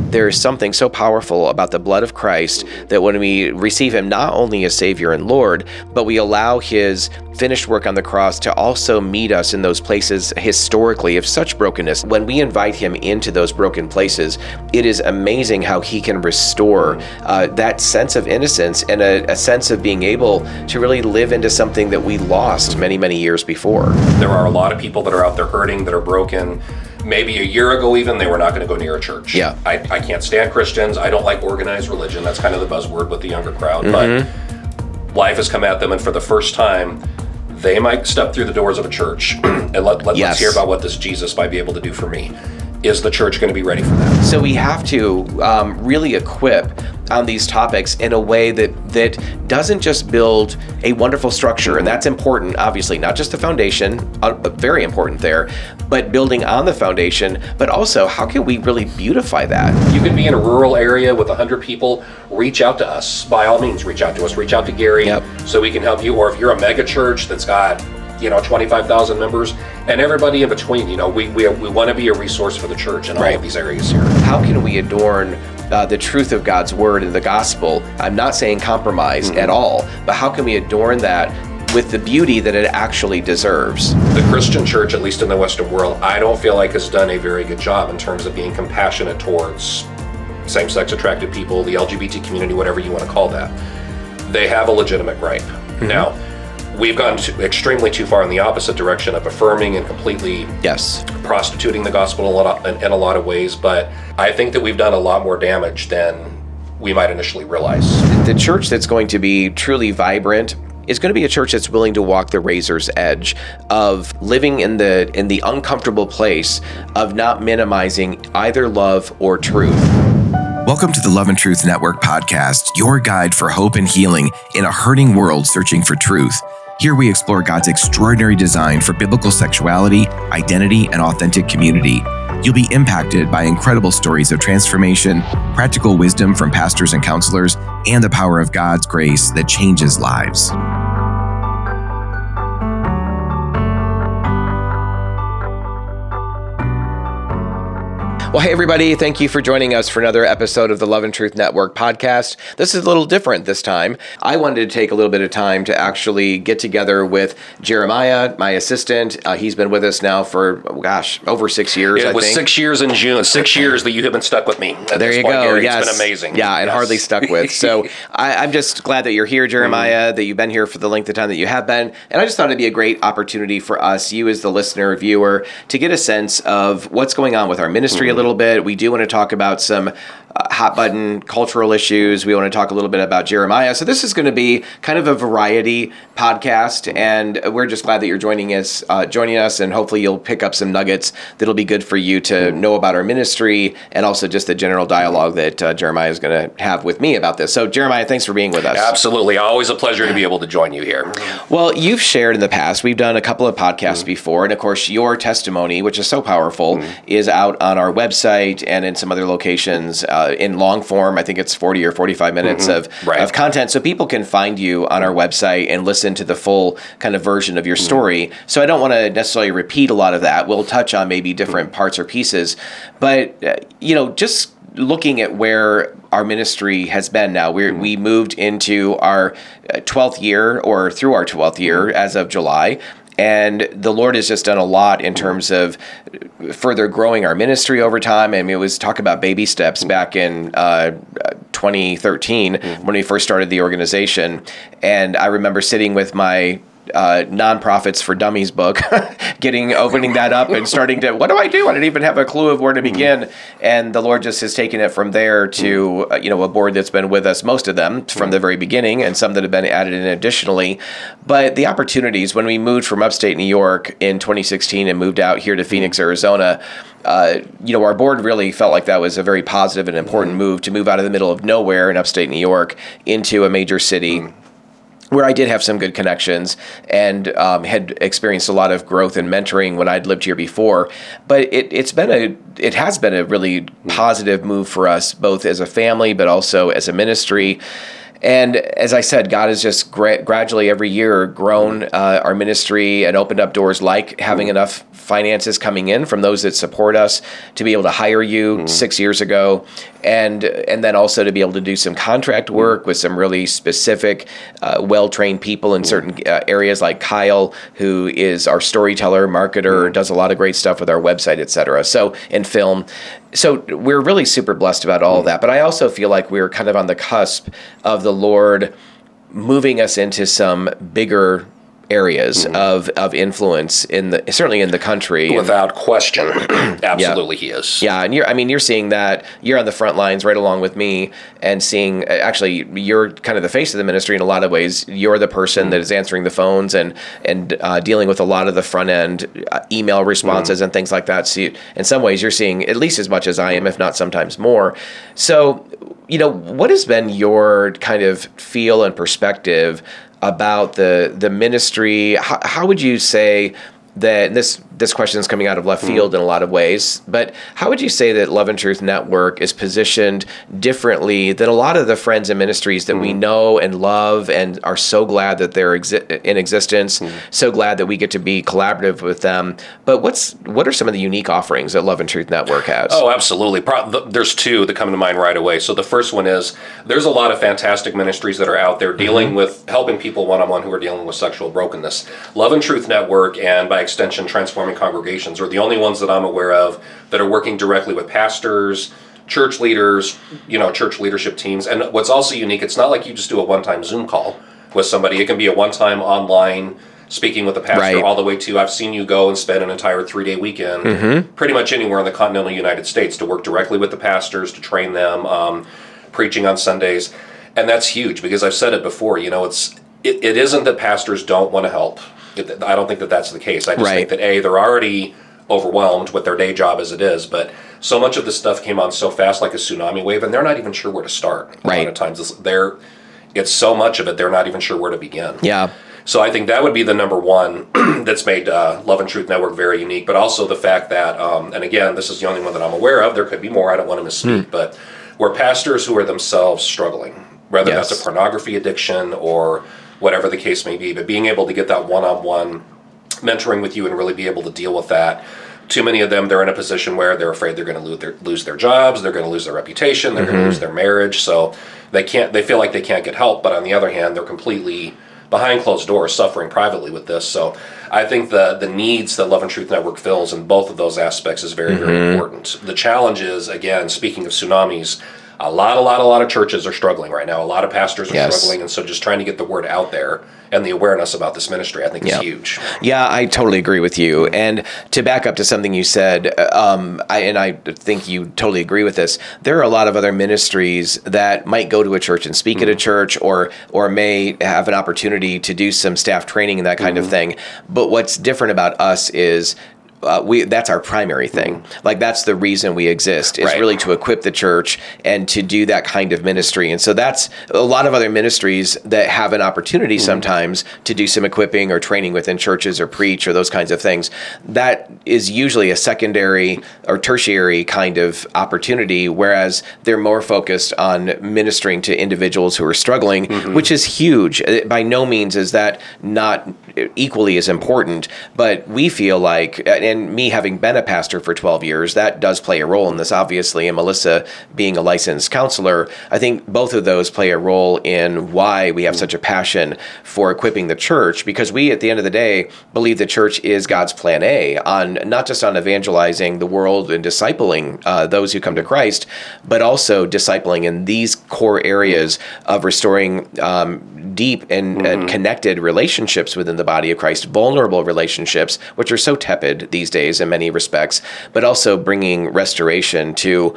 There is something so powerful about the blood of Christ that when we receive him not only as Savior and Lord, but we allow his finished work on the cross to also meet us in those places historically of such brokenness. When we invite him into those broken places, it is amazing how he can restore that sense of innocence and a sense of being able to really live into something that we lost many, many years before. There are a lot of people that are out there hurting, that are broken. Maybe a year ago even, they were not going to go near a church. Yeah. I can't stand Christians. I don't like organized religion. That's kind of the buzzword with the younger crowd. But life has come at them, and for the first time, they might step through the doors of a church and let's hear about what this Jesus might be able to do for me. Is the church going to be ready for that? So we have to really equip on these topics in a way that doesn't just build a wonderful structure, and that's important, obviously, not just the foundation, very important there, but building on the foundation, but also how can we really beautify that? You could be in a rural area with 100 people, reach out to us. By all means, reach out to us, reach out to Gary, so we can help you. Or if you're a mega church that's got 25,000 members and everybody in between, we want to be a resource for the church in all of these areas here. How can we adorn the truth of God's word and the gospel? I'm not saying compromise at all, but how can we adorn that with the beauty that it actually deserves? The Christian church, at least in the Western world, I don't feel like has done a very good job in terms of being compassionate towards same-sex attracted people, the LGBT community, whatever you want to call that. They have a legitimate gripe. Now, we've gone extremely too far in the opposite direction of affirming and completely prostituting the gospel in a lot of ways, but I think that we've done a lot more damage than we might initially realize. The church that's going to be truly vibrant is going to be a church that's willing to walk the razor's edge of living in the uncomfortable place of not minimizing either love or truth. Welcome to the Love and Truth Network podcast, your guide for hope and healing in a hurting world searching for truth. Here we explore God's extraordinary design for biblical sexuality, identity, and authentic community. You'll be impacted by incredible stories of transformation, practical wisdom from pastors and counselors, and the power of God's grace that changes lives. Well, hey, everybody. Thank you for joining us for another episode of the Love and Truth Network podcast. This is a little different this time. I wanted to take a little bit of time to actually get together with Jeremiah, my assistant. He's been with us now for, over 6 years, I think. It was 6 years in June. 6 years that you have been stuck with me. There you go. Yes. It's been amazing. Yeah, and hardly stuck with. So I'm just glad that you're here, Jeremiah, that you've been here for the length of time that you have been. And I just thought it'd be a great opportunity for us, you as the listener, viewer, to get a sense of what's going on with our ministry a little bit. We do want to talk about some hot button cultural issues. We want to talk a little bit about Jeremiah. So this is going to be kind of a variety podcast, and we're just glad that you're joining us, and hopefully you'll pick up some nuggets that'll be good for you to know about our ministry and also just the general dialogue that Jeremiah is going to have with me about this. So Jeremiah, thanks for being with us. Absolutely. Always a pleasure to be able to join you here. Well, you've shared in the past, we've done a couple of podcasts before, and of course your testimony, which is so powerful, is out on our website and in some other locations in long form. I think it's 40 or 45 minutes of content. So people can find you on our website and listen to the full kind of version of your story. So I don't want to necessarily repeat a lot of that. We'll touch on maybe different parts or pieces. But, just looking at where our ministry has been now, we moved into our 12th year, or through our 12th year as of July. And the Lord has just done a lot in terms of further growing our ministry over time. I mean, it was talk about baby steps back in 2013 when we first started the organization. And I remember sitting with my Nonprofits for Dummies book, opening that up and starting to, what do I do? I didn't even have a clue of where to begin. And the Lord just has taken it from there to, a board that's been with us, most of them from the very beginning, and some that have been added in additionally. But the opportunities, when we moved from upstate New York in 2016 and moved out here to Phoenix, Arizona, our board really felt like that was a very positive and important move to move out of the middle of nowhere in upstate New York into a major city, where I did have some good connections and had experienced a lot of growth and mentoring when I'd lived here before. But it has been a really positive move for us, both as a family, but also as a ministry. And as I said, God has just gradually every year grown our ministry and opened up doors, like having enough finances coming in from those that support us to be able to hire you 6 years ago, and then also to be able to do some contract work with some really specific, well-trained people in certain areas, like Kyle, who is our storyteller, marketer, does a lot of great stuff with our website, et cetera. So, and film. So we're really super blessed about all of that. But I also feel like we're kind of on the cusp of the Lord moving us into some bigger areas of influence certainly in the country. Without question. Absolutely, he is. Yeah, and you're seeing that. You're on the front lines right along with me, and seeing, actually, you're kind of the face of the ministry in a lot of ways. You're the person that is answering the phones and dealing with a lot of the front end email responses and things like that. So in some ways, you're seeing at least as much as I am, if not sometimes more. So, what has been your kind of feel and perspective about the ministry? How would you say that, and this question is coming out of left field in a lot of ways, but how would you say that Love and Truth Network is positioned differently than a lot of the friends and ministries that we know and love and are so glad that they're in existence, so glad that we get to be collaborative with them? But what are some of the unique offerings that Love and Truth Network has? Oh, absolutely. There's two that come to mind right away. So the first one is, there's a lot of fantastic ministries that are out there dealing with helping people one-on-one who are dealing with sexual brokenness. Love and Truth Network, and by extension Transforming Congregations, are the only ones that I'm aware of that are working directly with pastors, church leaders, church leadership teams. And what's also unique, it's not like you just do a one-time Zoom call with somebody. It can be a one-time online speaking with a pastor, all the way to, I've seen you go and spend an entire 3-day weekend pretty much anywhere in the continental United States to work directly with the pastors, to train them, preaching on Sundays. And that's huge, because I've said it before, it isn't that pastors don't want to help. I don't think that that's the case. I just think that, they're already overwhelmed with their day job as it is, but so much of this stuff came on so fast, like a tsunami wave, and they're not even sure where to start. A lot of times, it's so much of it, they're not even sure where to begin. Yeah. So I think that would be the number one that's made Love and Truth Network very unique, but also the fact that, and again, this is the only one that I'm aware of, there could be more, I don't want to misspeak, but where pastors who are themselves struggling, whether that's a pornography addiction or whatever the case may be, but being able to get that one-on-one mentoring with you and really be able to deal with that. Too many of them, they're in a position where they're afraid they're going to lose their jobs, they're going to lose their reputation, they're going to lose their marriage, so they feel like they can't get help, but on the other hand, they're completely behind closed doors suffering privately with this. So I think the needs that Love and Truth Network fills in both of those aspects is very, very important. The challenge is, again, speaking of tsunamis, a lot of churches are struggling right now. A lot of pastors are struggling, and so just trying to get the word out there and the awareness about this ministry, I think, is huge. Yeah, I totally agree with you. And to back up to something you said, I think you totally agree with this, there are a lot of other ministries that might go to a church and speak at a church, or may have an opportunity to do some staff training and that kind of thing. But what's different about us is that's our primary thing. Like, that's the reason we exist, is really to equip the church and to do that kind of ministry. And so that's a lot of other ministries that have an opportunity sometimes to do some equipping or training within churches or preach or those kinds of things. That is usually a secondary or tertiary kind of opportunity, whereas they're more focused on ministering to individuals who are struggling, which is huge. By no means is that not equally as important, but we feel like, and me having been a pastor for 12 years, that does play a role in this, obviously, and Melissa being a licensed counselor, I think both of those play a role in why we have such a passion for equipping the church, because we, at the end of the day, believe the church is God's plan A, on not just on evangelizing the world and discipling those who come to Christ, but also discipling in these core areas of restoring deep and connected relationships within the body of Christ, vulnerable relationships, which are so tepid these days in many respects, but also bringing restoration to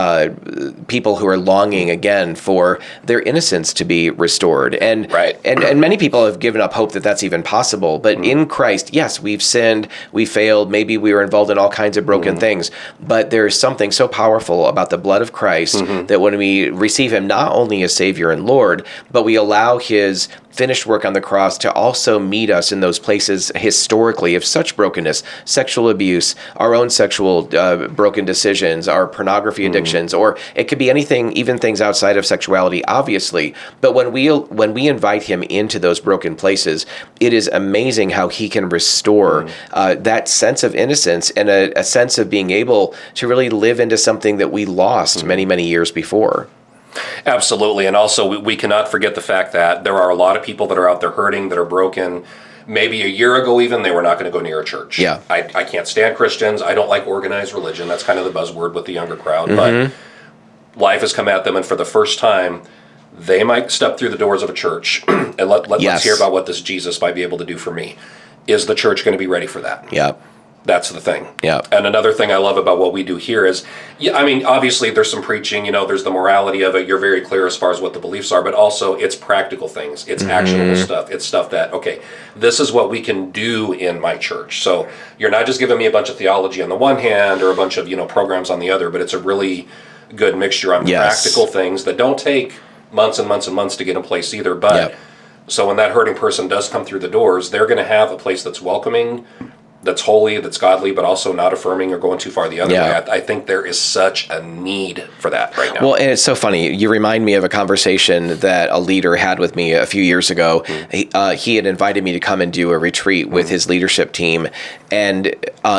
people who are longing again for their innocence to be restored. And many people have given up hope that that's even possible. But in Christ, yes, we've sinned, we failed, maybe we were involved in all kinds of broken things, but there's something so powerful about the blood of Christ that when we receive him not only as Savior and Lord, but we allow his finished work on the cross to also meet us in those places historically of such brokenness, sexual abuse, our own sexual broken decisions, our pornography addictions, or it could be anything, even things outside of sexuality, obviously. But when we invite him into those broken places, it is amazing how he can restore that sense of innocence and a sense of being able to really live into something that we lost many, many years before. Absolutely. And also, we cannot forget the fact that there are a lot of people that are out there hurting, that are broken. Maybe a year ago even, they were not going to go near a church. Yeah. I can't stand Christians. I don't like organized religion. That's kind of the buzzword with the younger crowd. But life has come at them, and for the first time, they might step through the doors of a church and let's hear about what this Jesus might be able to do for me. Is the church going to be ready for that? Yeah. That's the thing. Yeah. And another thing I love about what we do here is, obviously there's some preaching, there's the morality of it. You're very clear as far as what the beliefs are, but also it's practical things. It's actionable stuff. It's stuff that, okay, this is what we can do in my church. So you're not just giving me a bunch of theology on the one hand or a bunch of, programs on the other, but it's a really good mixture on practical things that don't take months and months and months to get in place either. But so when that hurting person does come through the doors, they're going to have a place that's welcoming, that's holy, that's godly, but also not affirming or going too far the other way. I think there is such a need for that right now. Well, and it's so funny. You remind me of a conversation that a leader had with me a few years ago. He had invited me to come and do a retreat with his leadership team. And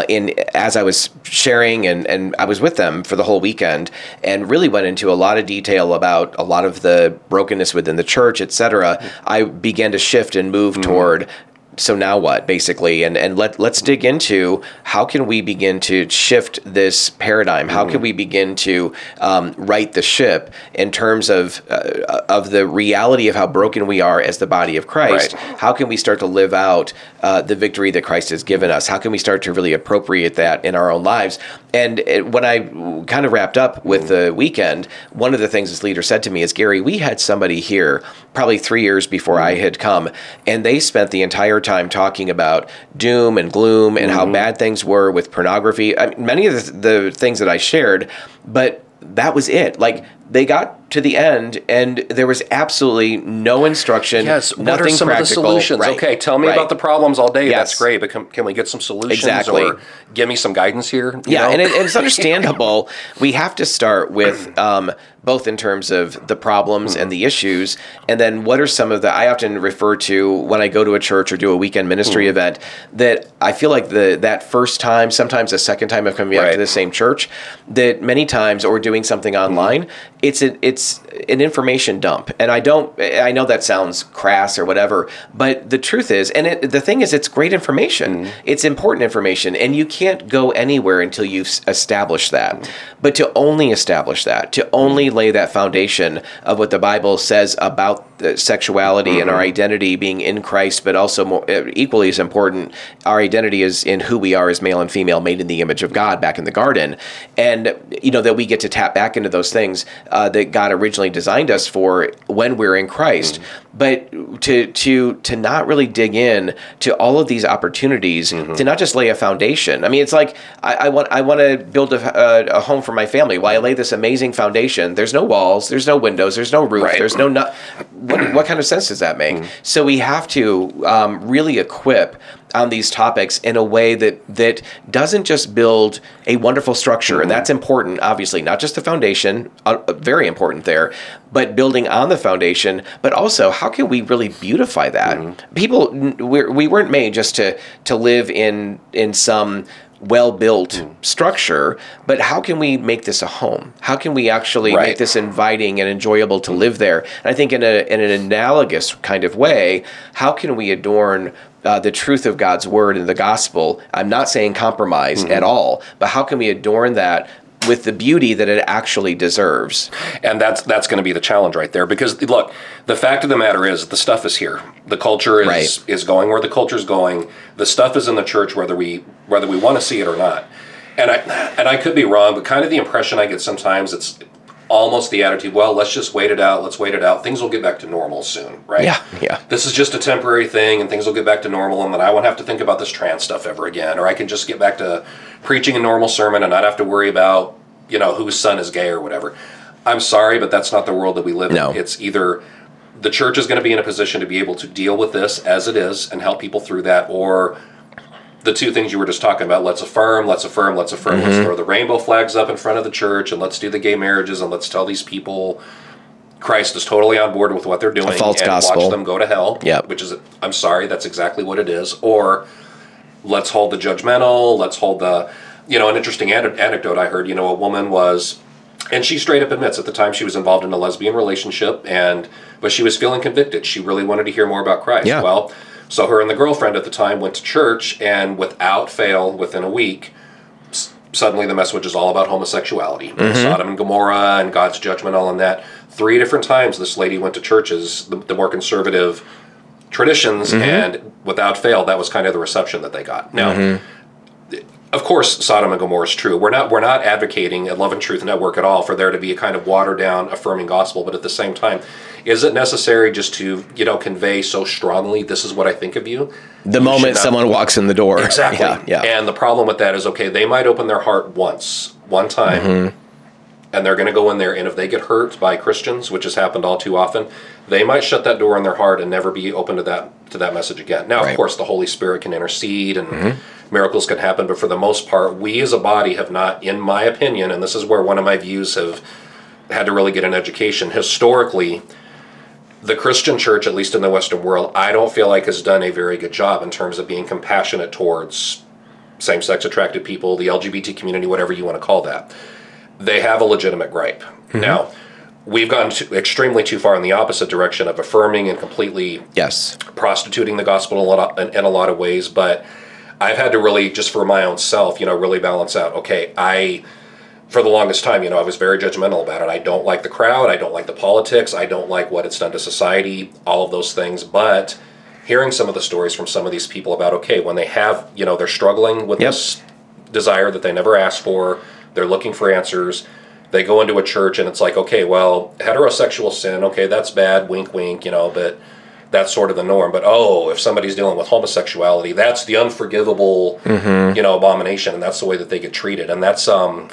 as I was sharing, and I was with them for the whole weekend, and really went into a lot of detail about a lot of the brokenness within the church, et cetera, I began to shift and move toward, so now what, basically? And let's dig into how can we begin to shift this paradigm? How can we begin to right the ship in terms of the reality of how broken we are as the body of Christ? Right. How can we start to live out the victory that Christ has given us? How can we start to really appropriate that in our own lives? And when I kind of wrapped up with the weekend, one of the things this leader said to me is, Gary, we had somebody here probably 3 years before I had come, and they spent the entire time talking about doom and gloom and how bad things were with pornography. I mean, many of the things that I shared, but that was it. Like, they got to the end, and there was absolutely no instruction. Yes, nothing what are some practical. of the solutions? Right. Okay, tell me about the problems all day. Yes. That's great, but can we get some solutions? Exactly. Or give me some guidance here? And it's understandable. We have to start with both in terms of the problems and the issues, and then what are some of the, I often refer to when I go to a church or do a weekend ministry event, that I feel like that first time, sometimes the second time I've come back to the same church, that many times, or doing something online, it's an information dump. And I know that sounds crass or whatever, but the truth is, and the thing is, it's great information. It's important information, and you can't go anywhere until you've established that. But to only establish that, to only lay that foundation of what the Bible says about sexuality and our identity being in Christ, but also equally as important, our identity is in who we are as male and female, made in the image of God back in the garden. And, that we get to tap back into those things that God originally designed us for when we're in Christ. But to not really dig in to all of these opportunities, to not just lay a foundation. I mean, it's like, I want to build a home for my family. While I lay this amazing foundation, there's no walls, there's no windows, there's no roof, there's no what kind of sense does that make? So we have to really equip on these topics in a way that doesn't just build a wonderful structure, and that's important, obviously, not just the foundation, very important there, but building on the foundation, but also how can we really beautify that? People, we weren't made just to live in some well-built structure, but how can we make this a home? How can we actually make this inviting and enjoyable to live there? And I think in an analogous kind of way, how can we adorn the truth of God's word and the gospel? I'm not saying compromise at all, but how can we adorn that with the beauty that it actually deserves? And that's going to be the challenge right there. Because look, the fact of the matter is, the stuff is here. The culture is going where the culture is going. The stuff is in the church, whether we want to see it or not. And I could be wrong, but kind of the impression I get sometimes, it's almost the attitude, well, let's just wait it out. Let's wait it out. Things will get back to normal soon, right? Yeah. This is just a temporary thing, and things will get back to normal, and then I won't have to think about this trans stuff ever again, or I can just get back to preaching a normal sermon and not have to worry about, whose son is gay or whatever. I'm sorry, but that's not the world that we live in. It's either the church is going to be in a position to be able to deal with this as it is and help people through that, or the two things you were just talking about, let's affirm, let's throw the rainbow flags up in front of the church, and let's do the gay marriages, and let's tell these people Christ is totally on board with what they're doing, a false and gospel. Watch them go to hell, Yep. which is, I'm sorry, that's exactly what it is. Or let's hold the judgmental, let's hold the, an interesting anecdote I heard, a woman was, and she straight up admits at the time she was involved in a lesbian relationship, but she was feeling convicted. She really wanted to hear more about Christ. Yeah. Well, so her and the girlfriend at the time went to church, and without fail, within a week, suddenly the message is all about homosexuality, Sodom and Gomorrah, and God's judgment, all on that. 3 different times this lady went to churches, the more conservative traditions, and without fail, that was kind of the reception that they got. Now, of course, Sodom and Gomorrah is true. We're not advocating at Love and Truth Network at all for there to be a kind of watered down, affirming gospel, but at the same time, is it necessary just to, convey so strongly, this is what I think of you? The moment someone walks in the door. Exactly. Yeah. And the problem with that is, okay, they might open their heart one time, and they're going to go in there, and if they get hurt by Christians, which has happened all too often, they might shut that door in their heart and never be open to that message again. Now, of course, the Holy Spirit can intercede, and miracles can happen, but for the most part, we as a body have not, in my opinion, and this is where one of my views have had to really get an education, historically, the Christian church, at least in the Western world, I don't feel like has done a very good job in terms of being compassionate towards same-sex attracted people, the LGBT community, whatever you want to call that. They have a legitimate gripe. Now, we've gone extremely too far in the opposite direction of affirming and completely prostituting the gospel in a lot of ways, but I've had to really, just for my own self, really balance out, okay, for the longest time, I was very judgmental about it. I don't like the crowd. I don't like the politics. I don't like what it's done to society, all of those things. But hearing some of the stories from some of these people about, okay, when they have, they're struggling with this desire that they never asked for, they're looking for answers, they go into a church and it's like, okay, well, heterosexual sin, okay, that's bad, wink, wink, but that's sort of the norm. But, if somebody's dealing with homosexuality, that's the unforgivable, abomination, and that's the way that they get treated. And that's,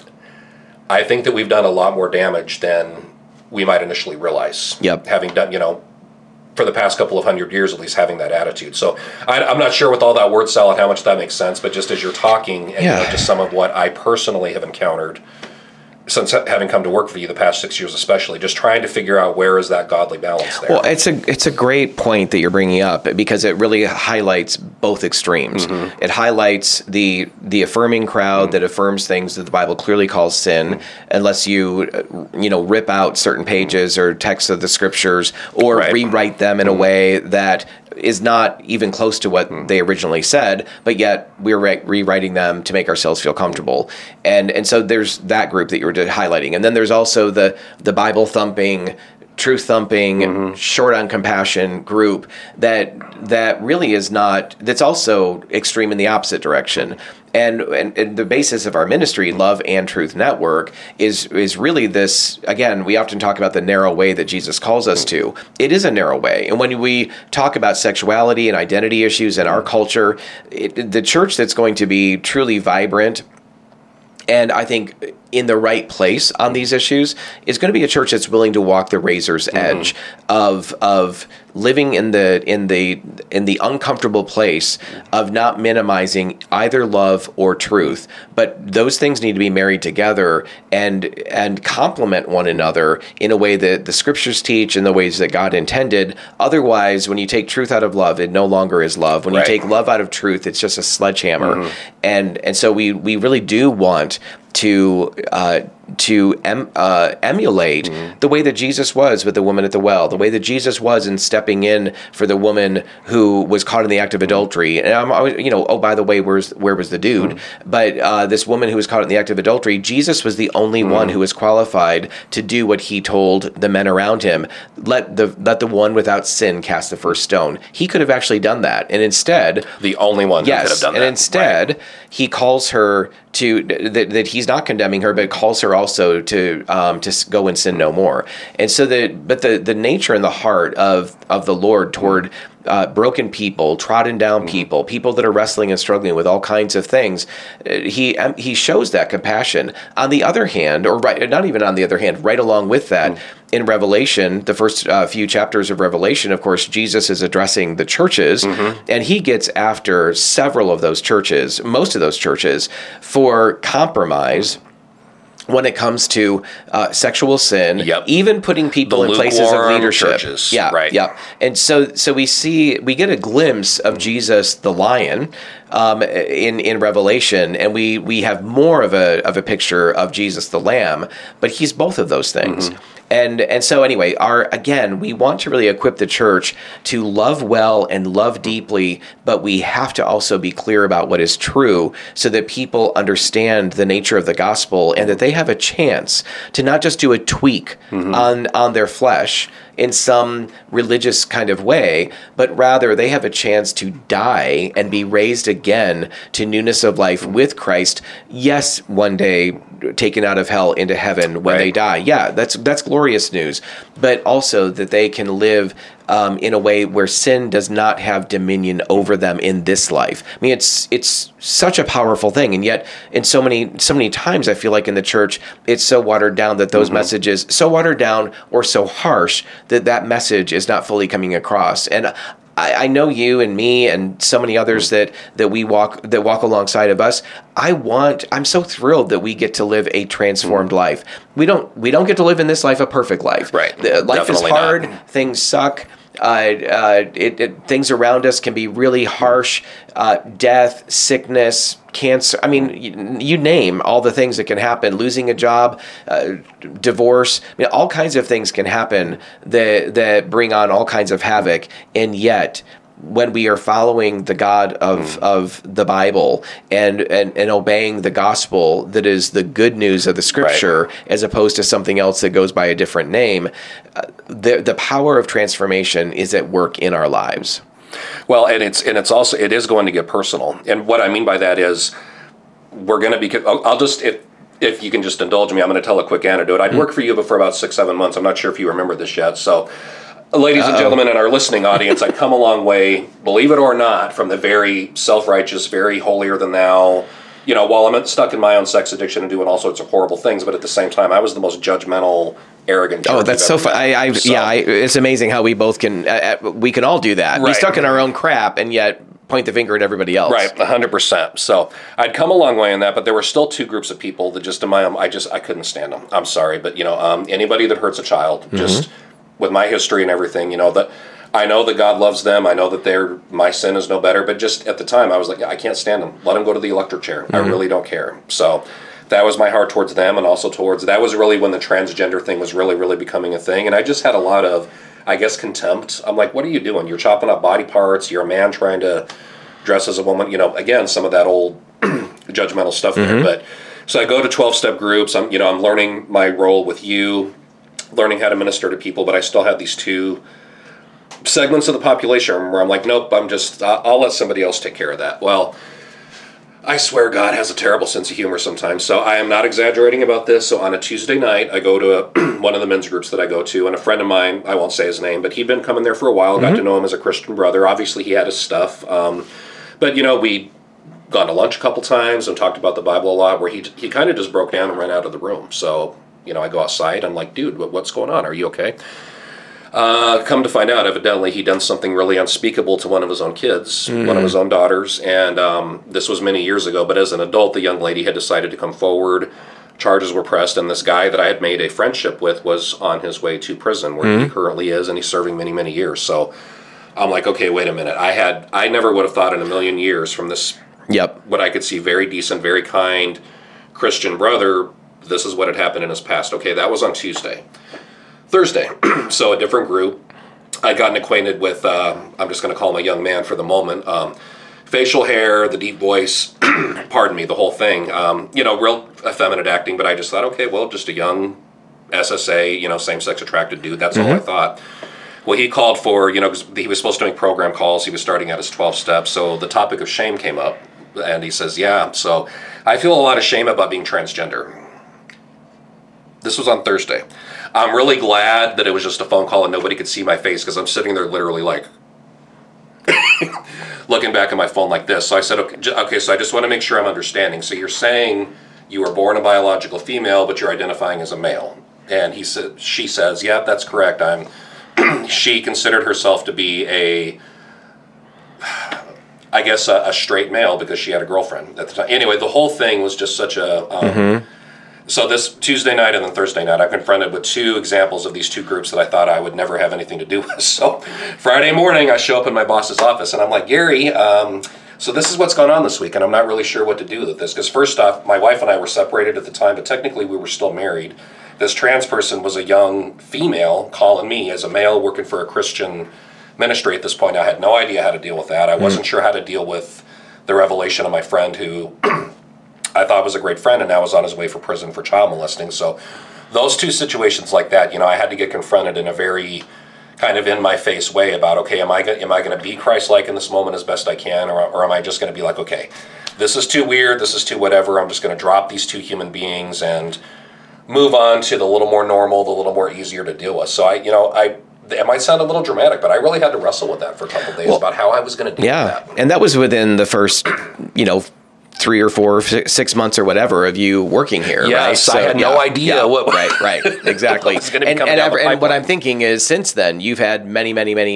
I think that we've done a lot more damage than we might initially realize. Having done, for the past couple of 100 years, at least, having that attitude. So I'm not sure with all that word salad how much that makes sense, but just as you're talking, and just some of what I personally have encountered since having come to work for you the past 6 years, especially, just trying to figure out where is that godly balance there. Well, it's a great point that you're bringing up, because it really highlights both extremes. It highlights the affirming crowd that affirms things that the Bible clearly calls sin, unless you rip out certain pages or texts of the scriptures, or rewrite them in a way that is not even close to what they originally said, but yet we're rewriting them to make ourselves feel comfortable. And so there's that group that you were highlighting. And then there's also the Bible thumping, truth thumping, short on compassion group that really is not, that's also extreme in the opposite direction. And the basis of our ministry, Love and Truth Network, is really this. Again, we often talk about the narrow way that Jesus calls us to. It is a narrow way. And when we talk about sexuality and identity issues in our culture, the church that's going to be truly vibrant and I think in the right place on these issues is going to be a church that's willing to walk the razor's edge of living in the uncomfortable place of not minimizing either love or truth, but those things need to be married together and complement one another in a way that the scriptures teach in the ways that God intended. Otherwise, when you take truth out of love, it no longer is love. When you take love out of truth, it's just a sledgehammer. And so we really do want to emulate the way that Jesus was with the woman at the well, the way that Jesus was in stepping in for the woman who was caught in the act of adultery. And I'm always, oh, by the way, where was the dude? But this woman who was caught in the act of adultery, Jesus was the only one who was qualified to do what he told the men around him. Let the one without sin cast the first stone. He could have actually done that, and instead, the only one who could have done that. And instead, he calls her to that he's not condemning her, but calls her also to go and sin no more. And so the nature and the heart of the Lord toward broken people, trodden down people, people that are wrestling and struggling with all kinds of things. He shows that compassion. On the other hand, or not even on the other hand, right along with that, in Revelation, the first few chapters of Revelation, of course, Jesus is addressing the churches, and he gets after several of those churches, most of those churches, for compromise when it comes to sexual sin, even putting people in places of leadership. Churches. Right. And so we get a glimpse of Jesus the lion in Revelation, and we have more of a picture of Jesus the lamb, but he's both of those things. And so anyway, we want to really equip the church to love well and love deeply, but we have to also be clear about what is true so that people understand the nature of the gospel and that they have a chance to not just do a tweak on their flesh in some religious kind of way, but rather they have a chance to die and be raised again to newness of life with Christ. Yes, one day taken out of hell into heaven when they die. Yeah, that's glorious news. But also that they can live in a way where sin does not have dominion over them in this life. I mean, it's such a powerful thing, and yet in so many times I feel like in the church it's so watered down that those messages so watered down or so harsh that message is not fully coming across. And I know you and me and so many others that walk alongside of us. I'm so thrilled that we get to live a transformed life. We don't get to live in this life a perfect life. Right. Life Definitely is hard. not. Things suck. Things around us can be really harsh. Death, sickness, cancer. I mean, you name all the things that can happen. Losing a job, divorce. I mean, all kinds of things can happen that bring on all kinds of havoc. And yet, when we are following the God of the Bible and obeying the gospel that is the good news of the Scripture, as opposed to something else that goes by a different name, the power of transformation is at work in our lives. Well, and it's also, it is going to get personal. And what I mean by that is we're going to be, I'll just, if you can just indulge me, I'm going to tell a quick anecdote. I'd worked for you for about 6-7 months. I'm not sure if you remember this yet. So, ladies and gentlemen in our listening audience, I've come a long way, believe it or not, from the very self-righteous, very holier-than-thou, while I'm stuck in my own sex addiction and doing all sorts of horrible things, but at the same time, I was the most judgmental, arrogant jerk. Oh, that's so fun. It's amazing how we both can, we can all do that. Be stuck in our own crap and yet point the finger at everybody else. Right, 100%. So I'd come a long way in that, but there were still two groups of people that just in my own, I couldn't stand them. I'm sorry, but anybody that hurts a child, just with my history and everything, that I know that God loves them. I know that my sin is no better, but just at the time I was like, I can't stand them. Let them go to the electric chair. I really don't care. So that was my heart towards them, and also that was really when the transgender thing was really, really becoming a thing. And I just had a lot of, I guess, contempt. I'm like, what are you doing? You're chopping up body parts. You're a man trying to dress as a woman. Again, some of that old judgmental stuff there. But so I go to 12-step groups. I'm learning my role with you, learning how to minister to people, but I still have these two segments of the population where I'm like, nope, I'll let somebody else take care of that. Well, I swear God has a terrible sense of humor sometimes, so I am not exaggerating about this. So on a Tuesday night, I go to one of the men's groups that I go to, and a friend of mine, I won't say his name, but he'd been coming there for a while, got to know him as a Christian brother. Obviously, he had his stuff, but we'd gone to lunch a couple times and talked about the Bible a lot, where he kind of just broke down and ran out of the room. So, I go outside, I'm like, dude, what's going on? Are you okay? Come to find out, evidently, he'd done something really unspeakable to one of his own kids, one of his own daughters, and this was many years ago, but as an adult, the young lady had decided to come forward. Charges were pressed, and this guy that I had made a friendship with was on his way to prison, where he currently is, and he's serving many, many years. So I'm like, okay, wait a minute. I never would have thought in a million years from this, what I could see, very decent, very kind Christian brother, this is what had happened in his past. Okay, that was on Tuesday. Thursday, so a different group. I'd gotten acquainted with, I'm just going to call him a young man for the moment, facial hair, the deep voice, pardon me, the whole thing, real effeminate acting, but I just thought, okay, well, just a young SSA, same-sex attracted dude, that's all I thought. Well, he called for, because he was supposed to make program calls, he was starting at his 12 steps, so the topic of shame came up, and he says, yeah, so I feel a lot of shame about being transgender. This was on Thursday. I'm really glad that it was just a phone call and nobody could see my face, because I'm sitting there literally like, looking back at my phone like this. So I said, okay, so I just want to make sure I'm understanding. So you're saying you were born a biological female, but you're identifying as a male. And she says, yeah, that's correct. She considered herself to be a straight male because she had a girlfriend at the time. Anyway, the whole thing was just such a... So this Tuesday night and then Thursday night, I'm confronted with two examples of these two groups that I thought I would never have anything to do with. So Friday morning, I show up in my boss's office, and I'm like, Gary, so this is what's going on this week, and I'm not really sure what to do with this. Because first off, my wife and I were separated at the time, but technically we were still married. This trans person was a young female calling me as a male working for a Christian ministry at this point. I had no idea how to deal with that. I wasn't sure how to deal with the revelation of my friend who I thought was a great friend and now was on his way for prison for child molesting. So those two situations like that, I had to get confronted in a very kind of in-my-face way about, okay, am I going to be Christ-like in this moment as best I can, or am I just going to be like, okay, this is too weird, this is too whatever, I'm just going to drop these two human beings and move on to the little more normal, the little more easier to deal with. So it might sound a little dramatic, but I really had to wrestle with that for a couple of days about how I was going to deal with that. And that was within the first, 3 or 4, 6 months or whatever of you working here. Yes, right? I had no idea what. Right, exactly. And what I'm thinking is, since then, you've had many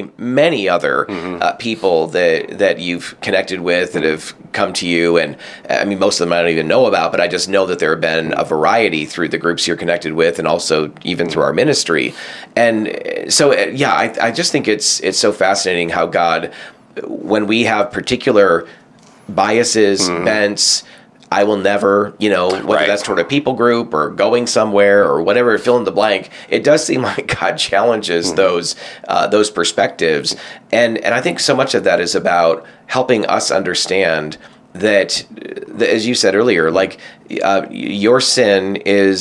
other people that you've connected with that have come to you, and I mean, most of them I don't even know about, but I just know that there have been a variety through the groups you're connected with, and also even through our ministry. And so, I just think it's so fascinating how God, when we have particular biases, bents, I will never, whether that's toward a people group or going somewhere or whatever, fill in the blank, it does seem like God challenges those perspectives. And I think so much of that is about helping us understand that, as you said earlier, like your sin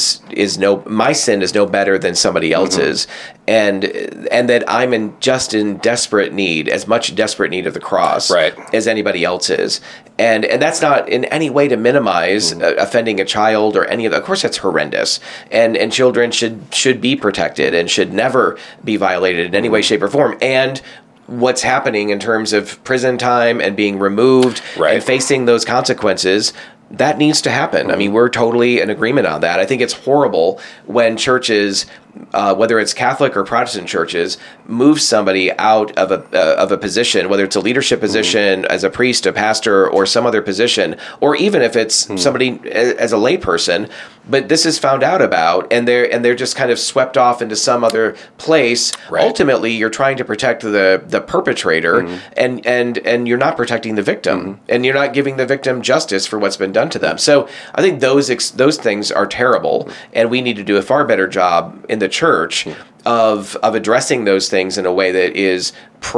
my sin is no better than somebody else's, and that I'm in desperate need, as much desperate need of the cross as anybody else is, and that's not in any way to minimize offending a child or any of that. Of course, that's horrendous, and children should be protected and should never be violated in any way, shape, or form, and what's happening in terms of prison time and being removed and facing those consequences, that needs to happen. I mean, we're totally in agreement on that. I think it's horrible when churches, whether it's Catholic or Protestant churches, move somebody out of a position, whether it's a leadership position as a priest, a pastor, or some other position, or even if it's somebody as a lay person. But this is found out about, and they're just kind of swept off into some other place. Ultimately, you're trying to protect the perpetrator, and you're not protecting the victim, and you're not giving the victim justice for what's been done to them. So I think those things are terrible, and we need to do a far better job in the church of addressing those things in a way that is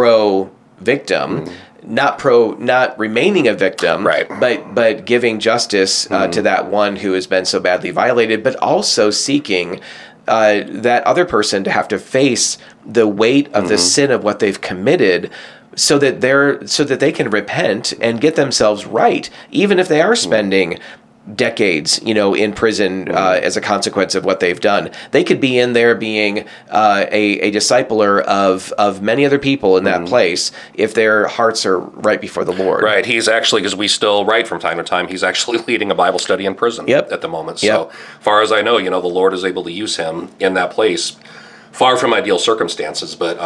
pro-victim. Not remaining a victim, but giving justice to that one who has been so badly violated, but also seeking that other person to have to face the weight of the sin of what they've committed, so that they can repent and get themselves right, even if they are spending decades, in prison as a consequence of what they've done. They could be in there being a discipler of many other people in that place if their hearts are right before the Lord. Right. He's actually, because we still write from time to time, he's actually leading a Bible study in prison at the moment. So far as I know, the Lord is able to use him in that place, far from ideal circumstances. But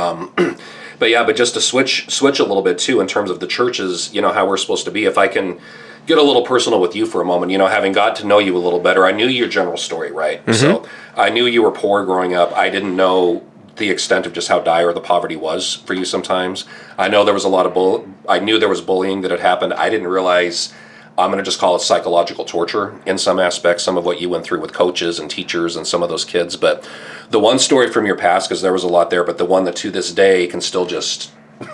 but just to switch a little bit too in terms of the churches, how we're supposed to be. If I can get a little personal with you for a moment, having got to know you a little better, I knew your general story, right? So I knew you were poor growing up. I didn't know the extent of just how dire the poverty was for you sometimes. I know there was a lot of I knew there was bullying that had happened. I didn't realize, I'm going to just call it psychological torture in some aspects, some of what you went through with coaches and teachers and some of those kids. But the one story from your past, because there was a lot there, but the one that to this day can still just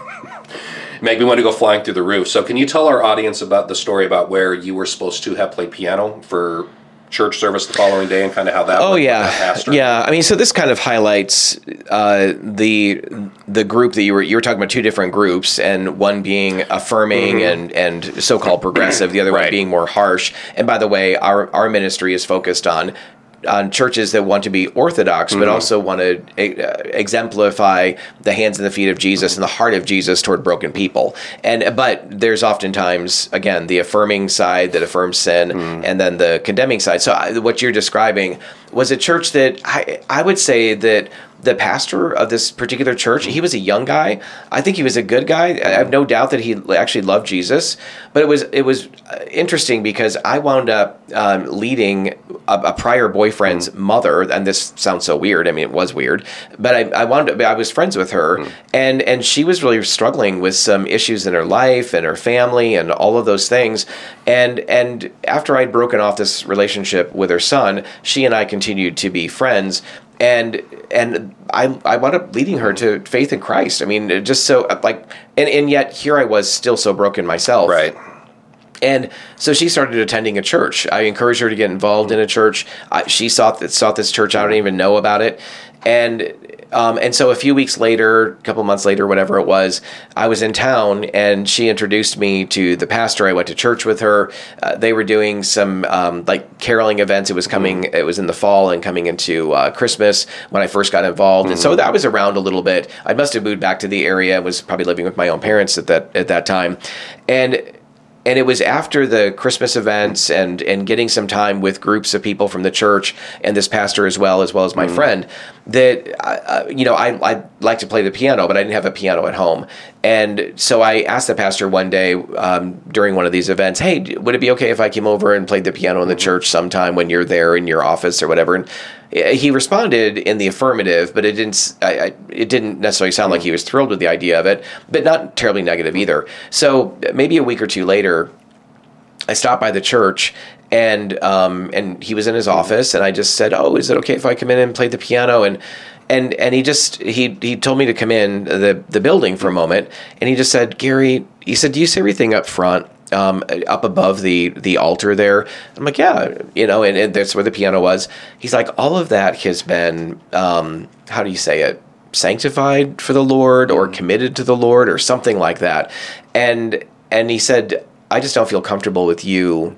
make me want to go flying through the roof. So can you tell our audience about the story about where you were supposed to have played piano for church service the following day and kind of how that went with that pastor? I mean, so this kind of highlights the group that you were talking about, two different groups, and one being affirming and so-called progressive, the other one being more harsh. And by the way, our ministry is focused on on churches that want to be orthodox, but also want to exemplify the hands and the feet of Jesus and the heart of Jesus toward broken people. But there's oftentimes, again, the affirming side that affirms sin, and then the condemning side. So what you're describing was a church that I would say that the pastor of this particular church, he was a young guy. I think he was a good guy. I have no doubt that he actually loved Jesus. But it was interesting because I wound up leading a prior boyfriend's mother, and this sounds so weird. I mean, it was weird, but I was friends with her, and she was really struggling with some issues in her life and her family and all of those things. And after I'd broken off this relationship with her son, she and I continued to be friends. And I wound up leading her to faith in Christ. I mean, just so and yet here I was still so broken myself. Right. And so she started attending a church. I encouraged her to get involved in a church. She sought this church. I don't even know about it. And so a few weeks later, a couple months later, whatever it was, I was in town and she introduced me to the pastor. I went to church with her. They were doing some caroling events. It was in the fall and coming into Christmas when I first got involved. And so I was around a little bit. I must have moved back to the area. I was probably living with my own parents at that time. And it was after the Christmas events and getting some time with groups of people from the church and this pastor as well as my friend that, I like to play the piano, but I didn't have a piano at home. And so I asked the pastor one day during one of these events, hey, would it be okay if I came over and played the piano in the church sometime when you're there in your office or whatever? And he responded in the affirmative, but it didn't necessarily sound like he was thrilled with the idea of it, but not terribly negative either. So maybe a week or two later, I stopped by the church and he was in his office, and I just said, "Oh, is it okay if I come in and play the piano?" And he told me to come in the building for a moment, and he just said, "Gary," he said, "do you see everything up front? Up above the altar there?" I'm like, "Yeah," and that's where the piano was. He's like, "All of that has been, how do you say it, sanctified for the Lord or committed to the Lord or something like that." And he said, "I just don't feel comfortable with you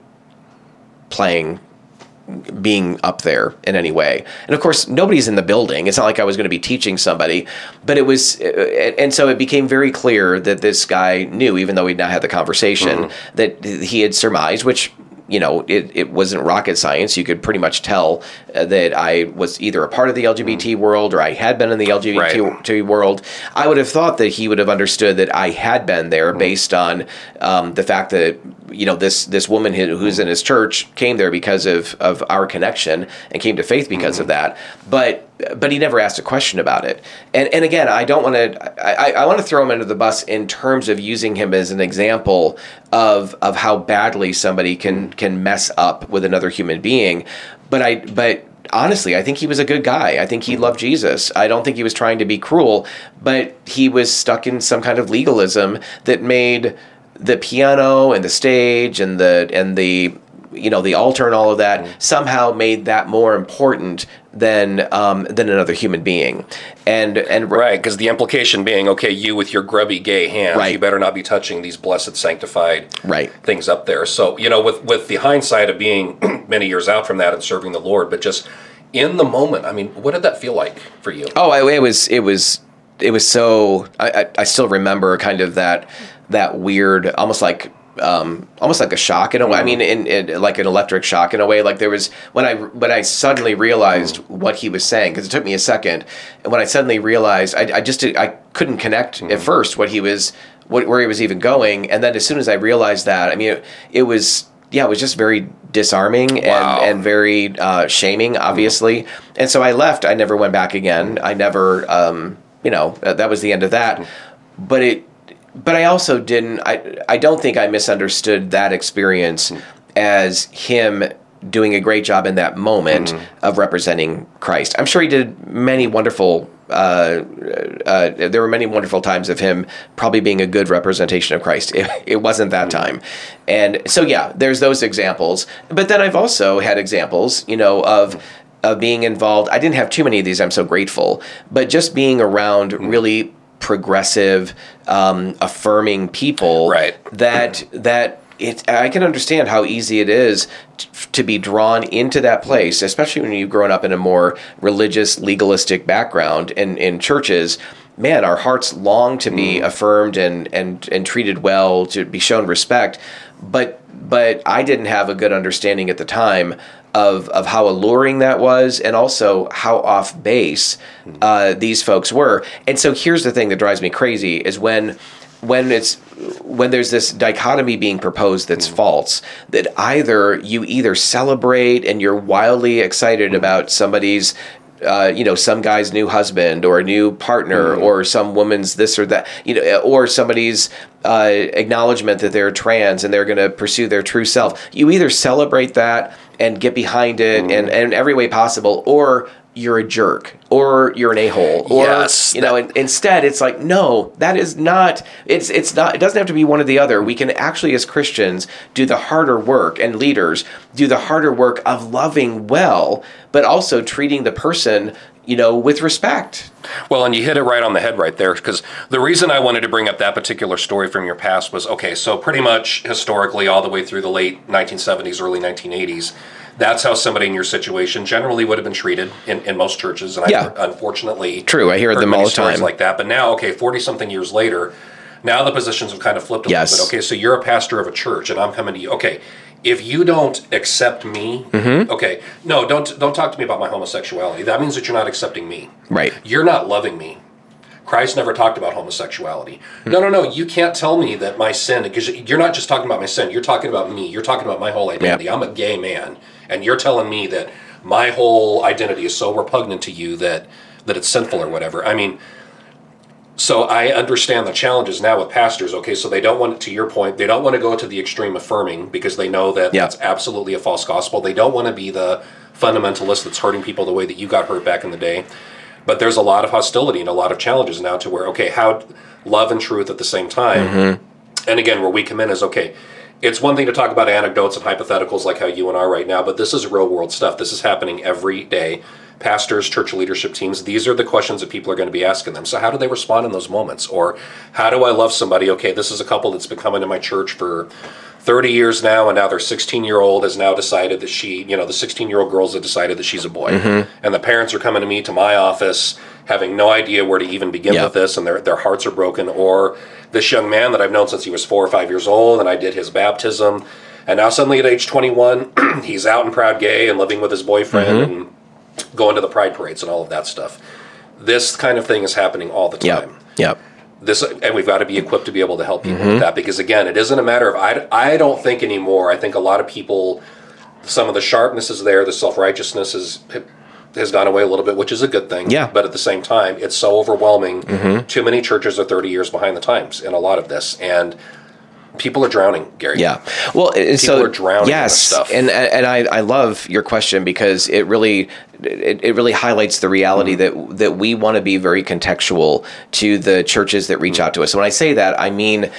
being up there in any way." And of course, nobody's in the building. It's not like I was going to be teaching somebody, but it was, and so it became very clear that this guy knew, even though we'd not had the conversation, that he had surmised, which, it wasn't rocket science. You could pretty much tell that I was either a part of the LGBT world or I had been in the LGBT world. I would have thought that he would have understood that I had been there based on the fact that, this woman who's in his church came there because of our connection and came to faith because of that. But he never asked a question about it. And again, I don't want to. I want to throw him under the bus in terms of using him as an example of how badly somebody can mess up with another human being. But honestly, I think he was a good guy. I think he loved Jesus. I don't think he was trying to be cruel, but he was stuck in some kind of legalism that made the piano and the stage and the altar and all of that somehow made that more important than another human being. And right, because the implication being, okay, you with your grubby gay hands, you better not be touching these blessed, sanctified things up there. So, with the hindsight of being many years out from that and serving the Lord, but just in the moment, I mean, what did that feel like for you? Oh, it was so. I still remember kind of that weird, almost like a shock in a way. I mean, in like an electric shock in a way. Like there was when I suddenly realized what he was saying, because it took me a second, and when I suddenly realized, I couldn't connect at first where he was even going, and then as soon as I realized that, I mean, it was just very disarming and very shaming, obviously. And so I left. I never went back again. I never, that was the end of that. But I also didn't. I don't think I misunderstood that experience as him doing a great job in that moment of representing Christ. I'm sure he did many wonderful. There were many wonderful times of him probably being a good representation of Christ. It wasn't that time, and so there's those examples. But then I've also had examples, of being involved. I didn't have too many of these. I'm so grateful, but just being around really progressive, affirming people that I can understand how easy it is to be drawn into that place, especially when you've grown up in a more religious, legalistic background in churches. Man, our hearts long to be affirmed and treated well, to be shown respect. But I didn't have a good understanding at the time of how alluring that was, and also how off base these folks were. And so here's the thing that drives me crazy is when there's this dichotomy being proposed that's false, that you either celebrate and you're wildly excited about somebody's some guy's new husband or a new partner or some woman's this or that, or somebody's acknowledgement that they're trans and they're going to pursue their true self. You either celebrate that and get behind it in every way possible, or you're a jerk, or you're an a-hole, or instead it's like, no, that is not. It's not. It doesn't have to be one or the other. We can actually, as Christians, do the harder work, and leaders do the harder work of loving well, but also treating the person, with respect. Well, and you hit it right on the head right there, because the reason I wanted to bring up that particular story from your past was, okay, so pretty much historically all the way through the late 1970s, early 1980s, that's how somebody in your situation generally would have been treated in most churches. And I unfortunately true. I hear them all the time like that. But now, 40-something years later, now the positions have kind of flipped a little bit. Okay, so you're a pastor of a church, and I'm coming to you. Okay, if you don't accept me, okay, no, don't talk to me about my homosexuality. That means that you're not accepting me. Right. You're not loving me. Christ never talked about homosexuality. No. You can't tell me that my sin, because you're not just talking about my sin. You're talking about me. You're talking about my whole identity. Yep. I'm a gay man, and you're telling me that my whole identity is so repugnant to you that it's sinful or whatever. I mean, so I understand the challenges now with pastors. Okay, so they don't want, to your point, they don't want to go to the extreme affirming because they know that that's absolutely a false gospel. They don't want to be the fundamentalist that's hurting people the way that you got hurt back in the day. But there's a lot of hostility and a lot of challenges now to where, okay, how love and truth at the same time. And again, where we come in is, okay, it's one thing to talk about anecdotes and hypotheticals like how you and I are right now, but this is real world stuff. This is happening every day. Pastors, church leadership teams, these are the questions that people are going to be asking them. So how do they respond in those moments? Or how do I love somebody? Okay, this is a couple that's been coming to my church for 30 years now, and now their 16-year-old has now decided that the 16-year-old girls have decided that she's a boy. And the parents are coming to me, to my office, having no idea where to even begin with this, and their hearts are broken. Or this young man that I've known since he was 4 or 5 years old, and I did his baptism, and now suddenly at age 21, he's out and proud gay and living with his boyfriend and going to the pride parades and all of that stuff. This kind of thing is happening all the time. And we've got to be equipped to be able to help people with that, because again, it isn't a matter of, I don't think anymore, I think a lot of people, some of the sharpness is there, the self-righteousness has gone away a little bit, which is a good thing. But at the same time, it's so overwhelming. Too many churches are 30 years behind the times in a lot of this, and people are drowning, Gary. Well, people are drowning in this stuff. And I love your question, because it really highlights the reality that we want to be very contextual to the churches that reach out to us. So when I say that, I mean,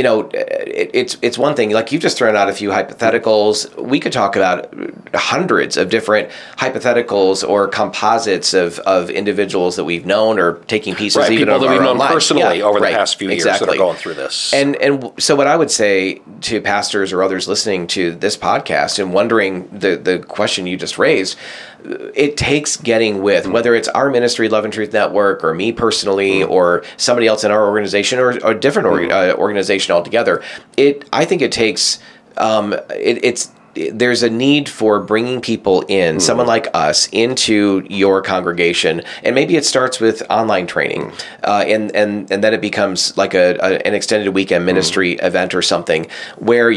it's one thing, like you've just thrown out a few hypotheticals. We could talk about hundreds of different hypotheticals or composites of individuals that we've known, or taking pieces even of our own lives. People that we've known personally over the past few years that are going through this. And so what I would say to pastors or others listening to this podcast and wondering the question you just raised, it takes getting with, whether it's our ministry, Love and Truth Network, or me personally, or somebody else in our organization, or a different organization altogether. I think it takes, there's a need for bringing people in, someone like us, into your congregation, and maybe it starts with online training, and then it becomes like an extended weekend ministry event or something, where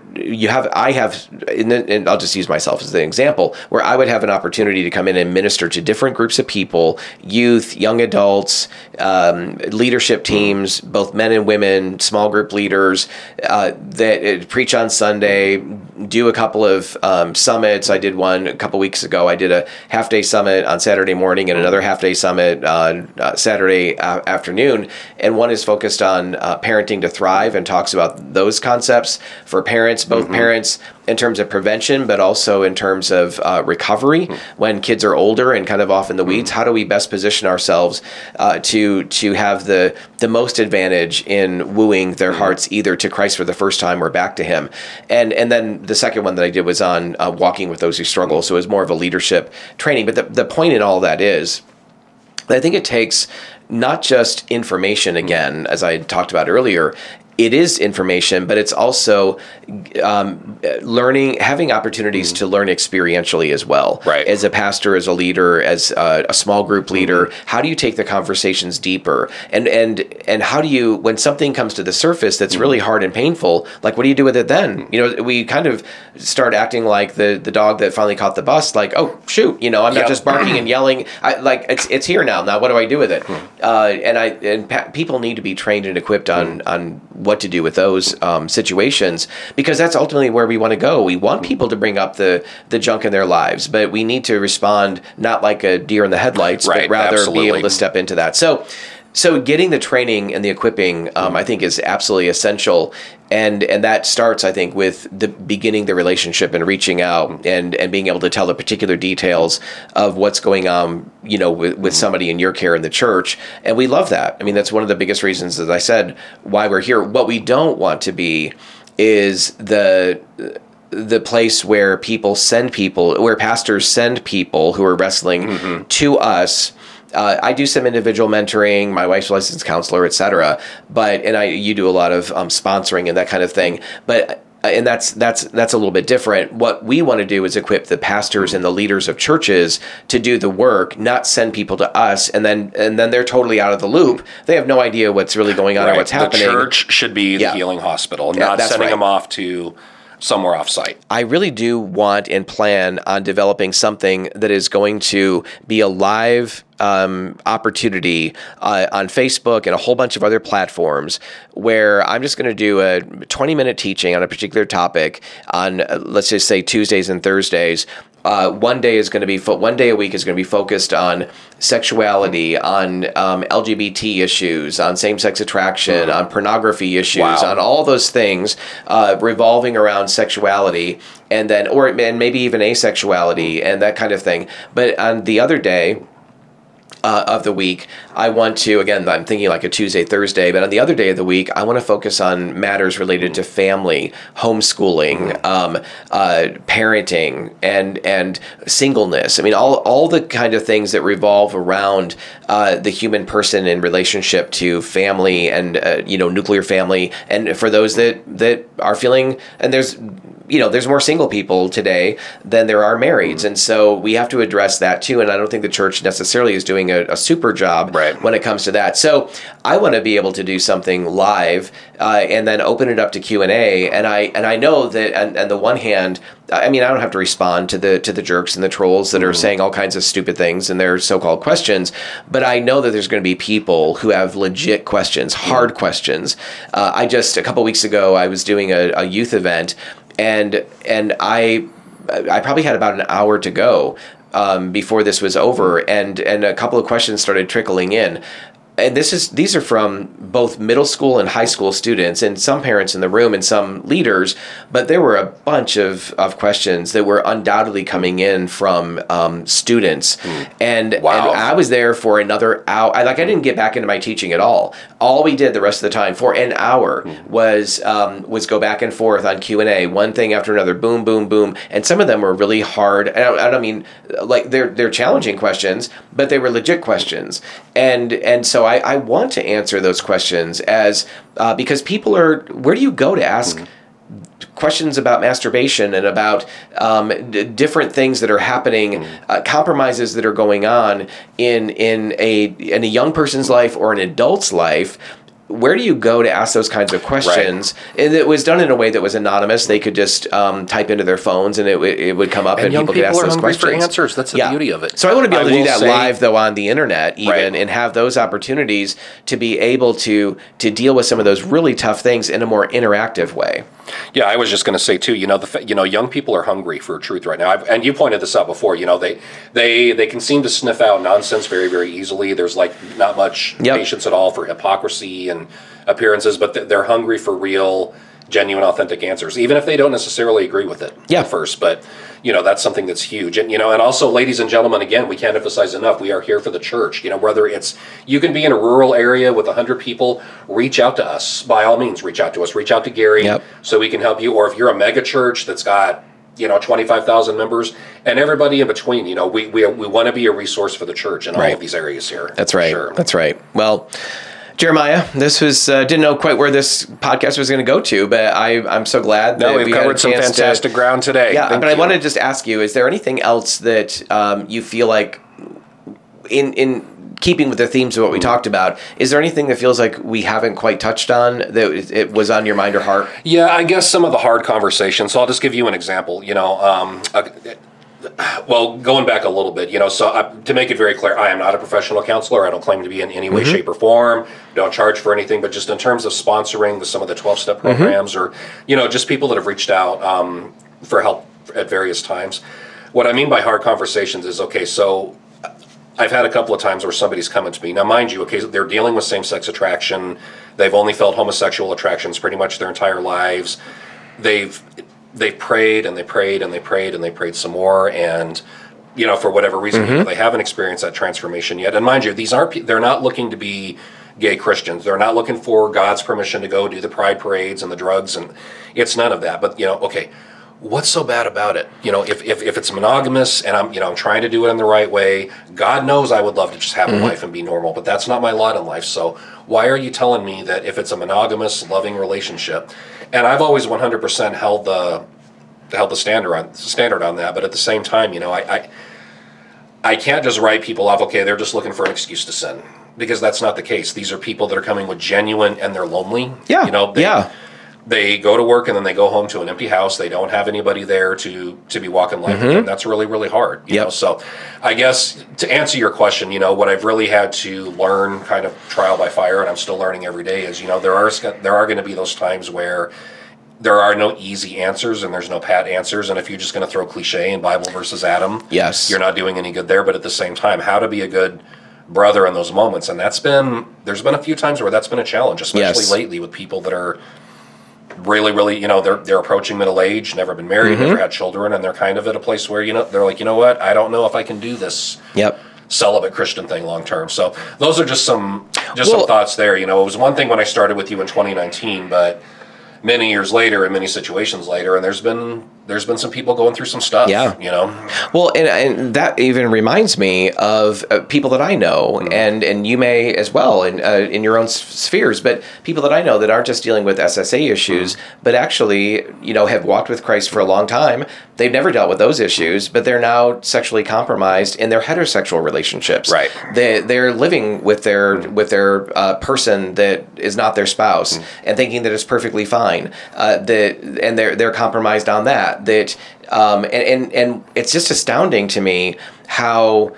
I have, and I'll just use myself as the example, where I would have an opportunity to come in and minister to different groups of people, youth, young adults, leadership teams, both men and women, small group leaders, that preach on Sunday, do a couple of summits. I did one a couple weeks ago. I did a half-day summit on Saturday morning and another half-day summit on Saturday afternoon. And one is focused on parenting to thrive, and talks about those concepts for parents, both parents in terms of prevention, but also in terms of recovery when kids are older and kind of off in the weeds. How do we best position ourselves to have the most advantage in wooing their hearts either to Christ for the first time or back to Him? And then the second one that I did was on walking with those who struggle. So it was more of a leadership training. But the point in all that is, I think it takes not just information, again, as I talked about earlier. It is information, but it's also learning, having opportunities to learn experientially as well. Right. As a pastor, as a leader, as a small group leader, how do you take the conversations deeper? And how do you, when something comes to the surface that's really hard and painful, like what do you do with it then? We kind of start acting like the dog that finally caught the bus, like, oh shoot, I'm not just barking and yelling. It's here now. Now what do I do with it? People need to be trained and equipped on what to do with those situations, because that's ultimately where we want to go. We want people to bring up the junk in their lives, but we need to respond not like a deer in the headlights, right, but rather absolutely. be able to step into that. So getting the training and the equipping, I think, is absolutely essential. And that starts, I think, with the beginning the relationship and reaching out and being able to tell the particular details of what's going on, with somebody in your care in the church. And we love that. I mean, that's one of the biggest reasons, as I said, why we're here. What we don't want to be is the place where where pastors send people who are wrestling to us. I do some individual mentoring, my wife's a licensed counselor, et cetera, you do a lot of sponsoring and that kind of thing, and that's a little bit different. What we want to do is equip the pastors and the leaders of churches to do the work, not send people to us, and then they're totally out of the loop. They have no idea what's really going on or what's happening. The church should be the healing hospital, not sending them off to somewhere off-site. I really do want and plan on developing something that is going to be a live opportunity on Facebook and a whole bunch of other platforms where I'm just going to do a 20-minute teaching on a particular topic on, let's just say, Tuesdays and Thursdays. One day a week is going to be focused on sexuality, on LGBT issues, on same-sex attraction, on pornography issues, on all those things revolving around sexuality, and maybe even asexuality and that kind of thing. But on the other day of the week, I want to, again, I'm thinking like a Tuesday, Thursday, but on the other day of the week, I want to focus on matters related to family, homeschooling, parenting, and singleness. I mean, all the kind of things that revolve around the human person in relationship to family and, nuclear family. And for those that are feeling, and there's more single people today than there are marrieds. And so we have to address that too. And I don't think the church necessarily is doing a super job when it comes to that. So I want to be able to do something live and then open it up to Q&A. And I know that on the one hand, I mean, I don't have to respond to the jerks and the trolls that are saying all kinds of stupid things in their so-called questions, but I know that there's going to be people who have legit questions, hard questions. A couple weeks ago, I was doing a youth event, and I probably had about an hour to go before this was over, and a couple of questions started trickling in. And these are from both middle school and high school students, and some parents in the room and some leaders, but there were a bunch of questions that were undoubtedly coming in from students. And I was there for another hour. I didn't get back into my teaching at all. All we did the rest of the time for an hour was go back and forth on Q&A, one thing after another, boom, boom, boom. And some of them were really hard. I don't mean like they're challenging questions, but they were legit questions. And so I want to answer those questions because people are, where do you go to ask questions about masturbation and about different things that are happening, compromises that are going on in a young person's life or an adult's life? Where do you go to ask those kinds of questions? Right. And it was done in a way that was anonymous. They could just type into their phones, and it would come up, and people could ask those questions. For answers. That's the beauty of it. So I want to be able to do that live, though, on the internet, even, and have those opportunities to be able to deal with some of those really tough things in a more interactive way. Yeah, I was just going to say too. Young people are hungry for truth right now, and you pointed this out before. They can seem to sniff out nonsense very, very easily. There's not much patience at all for hypocrisy and appearances, but they're hungry for real, genuine, authentic answers, even if they don't necessarily agree with it at first. But, that's something that's huge. And, and also, ladies and gentlemen, again, we can't emphasize enough, we are here for the church. Whether it's, you can be in a rural area with 100 people, reach out to us. By all means, reach out to us. Reach out to Gary so we can help you. Or if you're a mega church that's got, 25,000 members and everybody in between, we want to be a resource for the church in all of these areas here. That's right. Sure. That's right. Well, Jeremiah, this was, didn't know quite where this podcast was going to go to, but I'm so glad that we've covered some fantastic ground today. Yeah, but I wanted to just ask you, is there anything else that you feel like in keeping with the themes of what we talked about, is there anything that feels like we haven't quite touched on that it was on your mind or heart? Yeah, I guess some of the hard conversations. So I'll just give you an example. Well, going back a little bit, to make it very clear, I am not a professional counselor. I don't claim to be in any way, shape, or form. Don't charge for anything. But just in terms of sponsoring some of the 12-step programs or, just people that have reached out for help at various times. What I mean by hard conversations is, okay, so I've had a couple of times where somebody's coming to me. Now, mind you, okay, they're dealing with same-sex attraction. They've only felt homosexual attractions pretty much their entire lives. They've prayed and they prayed and they prayed and they prayed some more, and for whatever reason they haven't experienced that transformation yet. And mind you, they're not looking to be gay Christians. They're not looking for God's permission to go do the pride parades and the drugs, and it's none of that. But okay, what's so bad about it? If it's monogamous and I'm trying to do it in the right way, God knows I would love to just have a life and be normal, but that's not my lot in life. So why are you telling me that if it's a monogamous, loving relationship? And I've always 100% held the standard on that. But at the same time, I can't just write people off. Okay, they're just looking for an excuse to sin, because that's not the case. These are people that are coming with genuine, and they're lonely. Yeah. They go to work and then they go home to an empty house. They don't have anybody there to be walking life with them. That's really, really hard. You know? So I guess to answer your question, what I've really had to learn kind of trial by fire, and I'm still learning every day, is, there are going to be those times where there are no easy answers and there's no pat answers. And if you're just going to throw cliche and Bible versus Adam, you're not doing any good there. But at the same time, how to be a good brother in those moments. And there's been a few times where that's been a challenge, especially lately with people that are really, really, they're approaching middle age, never been married, never had children, and they're kind of at a place where, they're like, what, I don't know if I can do this celibate Christian thing long term. So those are just some thoughts there. It was one thing when I started with you in 2019, but many years later and many situations later, and there's been some people going through some stuff. Well, and that even reminds me of people that I know, and you may as well in your own spheres, but people that I know that aren't just dealing with SSA issues, but actually have walked with Christ for a long time. They've never dealt with those issues, but they're now sexually compromised in their heterosexual relationships. Right. They're living with their person that is not their spouse and thinking that it's perfectly fine. And they're compromised on that. And it's just astounding to me how.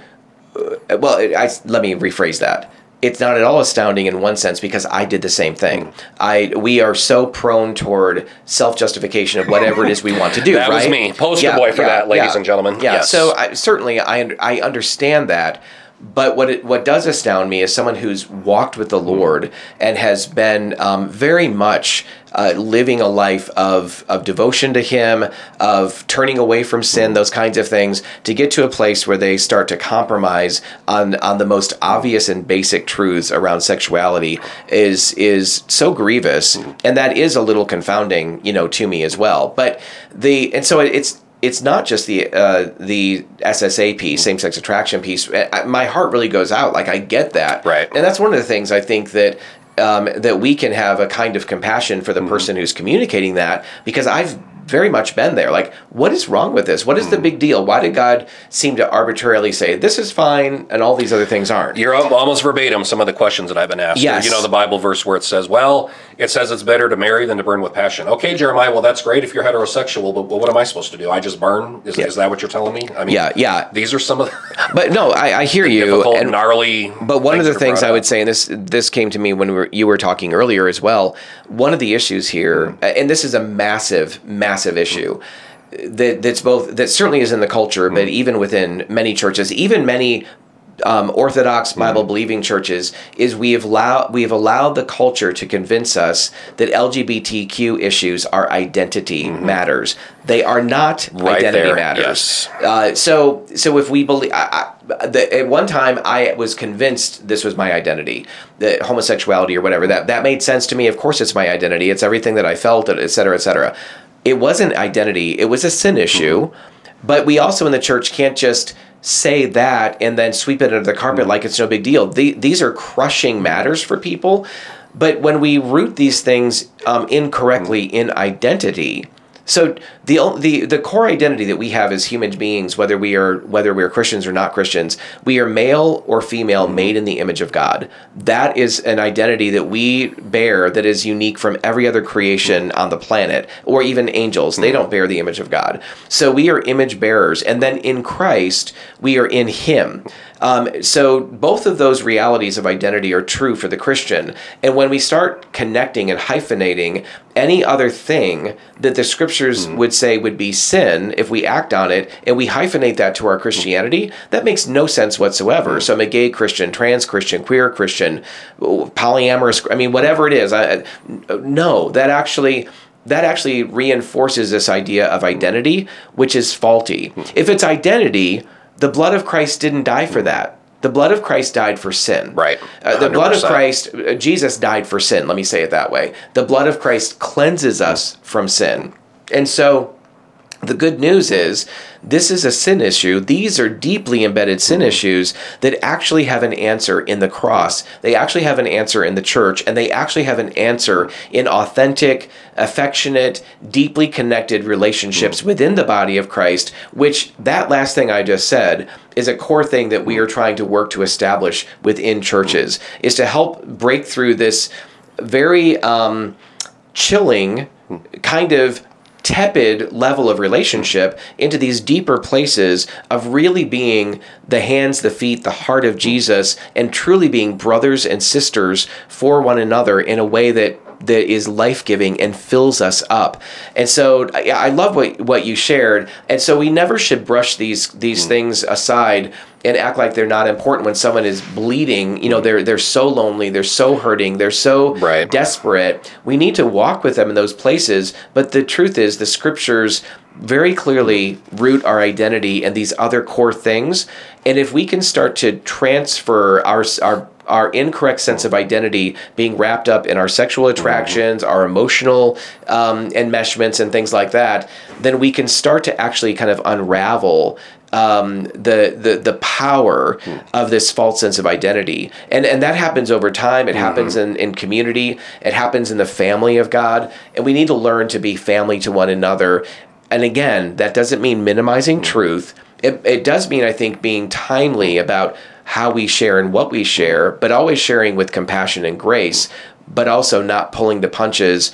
Let me rephrase that. It's not at all astounding in one sense, because I did the same thing. We are so prone toward self-justification of whatever it is we want to do. That was me. Poster boy for that, ladies and gentlemen. Yeah. Yes. So I understand that. But what does astound me is someone who's walked with the Lord and has been very much living a life of devotion to Him, of turning away from sin, those kinds of things, to get to a place where they start to compromise on the most obvious and basic truths around sexuality is so grievous, and that is a little confounding, to me as well. But it's not just the SSA piece, same-sex attraction piece. My heart really goes out. Like, I get that. Right. And that's one of the things I think that we can have a kind of compassion for the person who's communicating that, because I've very much been there. Like, what is wrong with this? What is the big deal? Why did God seem to arbitrarily say, this is fine, and all these other things aren't? You're almost verbatim some of the questions that I've been asked. Yes. The Bible verse where it says, it's better to marry than to burn with passion. Okay, Jeremiah, well, that's great if you're heterosexual, but what am I supposed to do? I just burn? Is that what you're telling me? I mean, these are some of the But no, I hear you. Difficult, and gnarly. But one of the things I would say, and this came to me when you were talking earlier as well, one of the issues here, and this is a massive, massive issue, that certainly is in the culture, but even within many churches, even many Orthodox Bible-believing churches is we have allowed the culture to convince us that LGBTQ issues are identity matters. They are not identity matters. Yes. So if we believe, at one time I was convinced this was my identity, that homosexuality or whatever, that made sense to me. Of course, it's my identity. It's everything that I felt, et cetera, et cetera. It wasn't identity. It was a sin issue. But we also in the church can't just say that and then sweep it under the carpet like it's no big deal. These are crushing matters for people. But when we root these things incorrectly in identity, so the core identity that we have as human beings, whether we're Christians or not Christians, we are male or female, made in the image of God. That is an identity that we bear that is unique from every other creation on the planet, or even angels. They don't bear the image of God. So we are image bearers, and then in Christ we are in Him. So both of those realities of identity are true for the Christian. And when we start connecting and hyphenating any other thing that the scriptures would say would be sin, if we act on it, and we hyphenate that to our Christianity, that makes no sense whatsoever. So I'm a gay Christian, trans Christian, queer Christian, polyamorous, whatever it is. No, that actually reinforces this idea of identity, which is faulty. If it's identity, the blood of Christ didn't die for that. The blood of Christ died for sin. Right. The blood of Christ, Jesus died for sin. Let me say it that way. The blood of Christ cleanses us from sin. And so the good news is this is a sin issue. These are deeply embedded sin issues that actually have an answer in the cross. They actually have an answer in the church, and they actually have an answer in authentic, affectionate, deeply connected relationships within the body of Christ, which that last thing I just said is a core thing that we are trying to work to establish within churches, is to help break through this very chilling kind of tepid level of relationship into these deeper places of really being the hands, the feet, the heart of Jesus, and truly being brothers and sisters for one another in a way that is life-giving and fills us up. And so I love what you shared. And so we never should brush these things aside and act like they're not important when someone is bleeding. They're so lonely, they're so hurting, they're so desperate. We need to walk with them in those places. But the truth is, the scriptures very clearly root our identity and these other core things. And if we can start to transfer our incorrect sense of identity being wrapped up in our sexual attractions, our emotional enmeshments and things like that, then we can start to actually kind of unravel the power of this false sense of identity. And that happens over time. It happens in community. It happens in the family of God. And we need to learn to be family to one another. And again, that doesn't mean minimizing truth. It does mean, I think, being timely about how we share and what we share, but always sharing with compassion and grace, but also not pulling the punches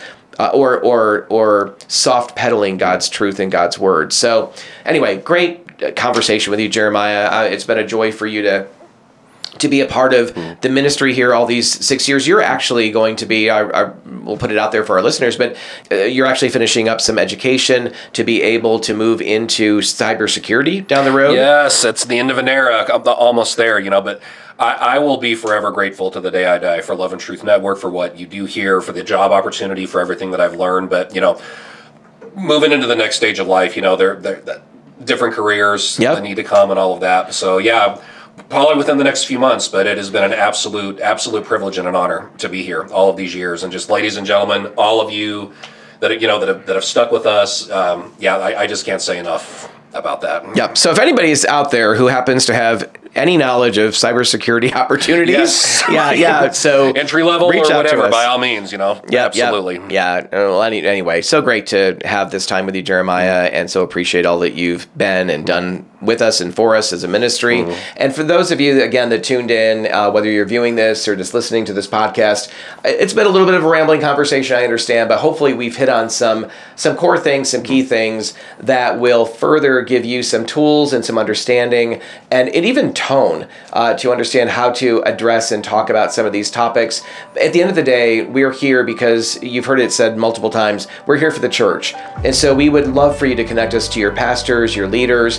or soft pedaling God's truth and God's word. So anyway, great conversation with you, Jeremiah. It's been a joy for you to be a part of the ministry here all these 6 years. You're actually going to be, we'll put it out there for our listeners, but you're actually finishing up some education to be able to move into cybersecurity down the road. Yes, it's the end of an era. I'm almost there, but I will be forever grateful to the day I die for Love and Truth Network, for what you do here, for the job opportunity, for everything that I've learned. But, moving into the next stage of life, there different careers that need to come and all of that. So, yeah, probably within the next few months, but it has been an absolute privilege and an honor to be here all of these years. And just, ladies and gentlemen, all of you that have stuck with us, I just can't say enough about that. Yep. So if anybody's out there who happens to have any knowledge of cybersecurity opportunities, so entry level or whatever, by all means, absolutely. Well, anyway, so great to have this time with you, Jeremiah, and so appreciate all that you've been and done with us and for us as a ministry. And for those of you, again, that tuned in, whether you're viewing this or just listening to this podcast, it's been a little bit of a rambling conversation, I understand, but hopefully we've hit on some core things, some key things that will further give you some tools and some understanding and even tone to understand how to address and talk about some of these topics. At the end of the day, we're here because you've heard it said multiple times, we're here for the church. And so we would love for you to connect us to your pastors, your leaders, to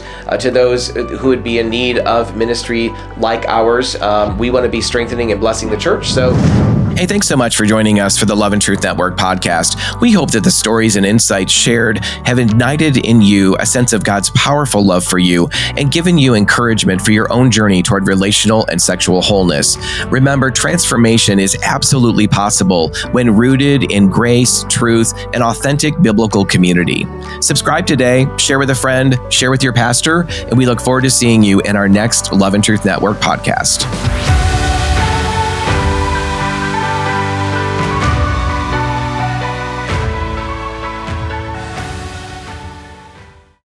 to those who would be in need of ministry like ours. We want to be strengthening and blessing the church. So, hey, thanks so much for joining us for the Love and Truth Network podcast. We hope that the stories and insights shared have ignited in you a sense of God's powerful love for you and given you encouragement for your own journey toward relational and sexual wholeness. Remember, transformation is absolutely possible when rooted in grace, truth, and authentic biblical community. Subscribe today, share with a friend, share with your pastor, and we look forward to seeing you in our next Love and Truth Network podcast.